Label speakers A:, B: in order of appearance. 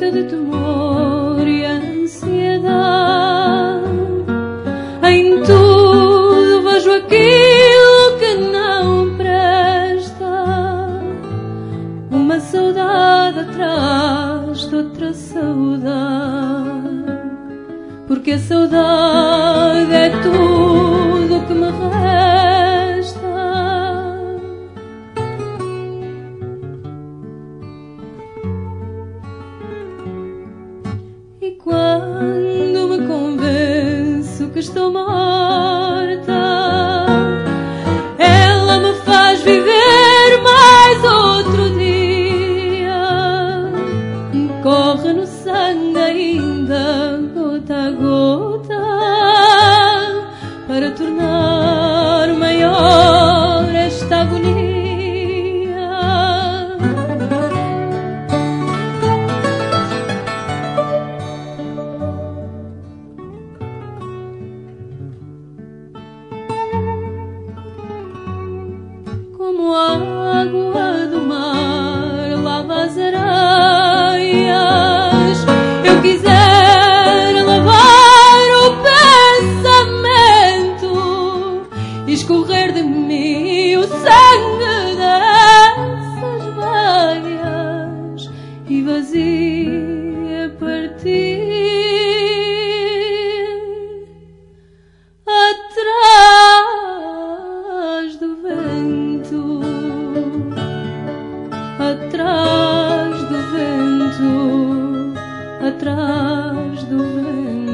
A: cheia de temor e ansiedade. Em tudo vejo aquilo que não presta, uma saudade atrás de outra saudade, porque a saudade é tudo que me resta. E quando me convenço que estou morta, ela me faz viver mais outro dia. Corre no sangue ainda, gota a gota, para tornar maior esta agonia. Como a água do mar lava as areias, eu quisera lavar o pensamento e escorrer de mim o sangue dessas veias, e vazia partir atrás do vento, atrás do vento, atrás do vento.